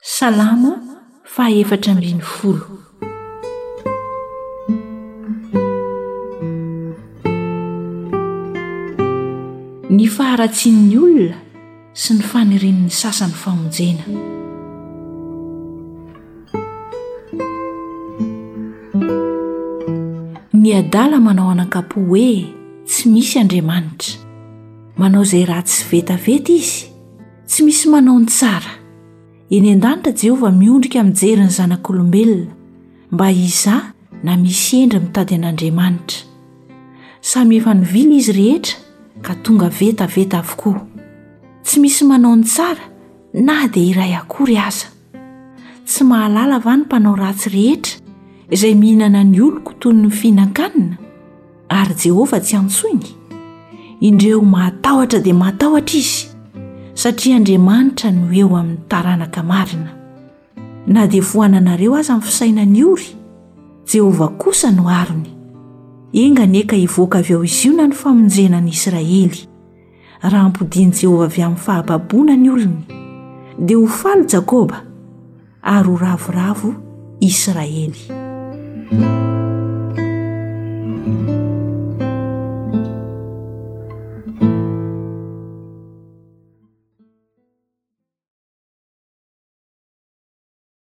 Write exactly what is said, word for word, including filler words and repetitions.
Salamo fahaefatra ambin'ny folo. Ny faharatsian'ny olona sy ny fanirian'ny sasany famonjena. Ny adala manao anankapo hoe tsy misy Andriamanitra. Manao izay ratsy vetaveta izy, tsy misy manao ny tsara. Eny an-danitra Jehovah miondrika mijery ny zanak'olombelona mba hizaha na misy endry mitady an'Andriamanitra. Samy efa nivily izy rehetra ka tonga vetaveta avokoa. Tsy misy manao ny tsara na dia iray akory aza. Tsy mahalala va ny mpanao ratsy rehetra izay mihinana ny oloko toy ny fihinan-kanina? Ary Jehovah tsy antsoiny. Indreo mahatahotra dia mahatahotra izy, satria Andriamanitra no eo amin'ny taranaka marina. Na dia foananareo aza amin'ny fisainany ory, Jehovah kosa no arony. Engany eka hivoaka avy ao izy io na ny famonjenan'i Israely. Raha ampodiany Jehovah avy amin'ny fahababoana ny olony, dia ho faly Jakoba ary ho ravoravo Israely.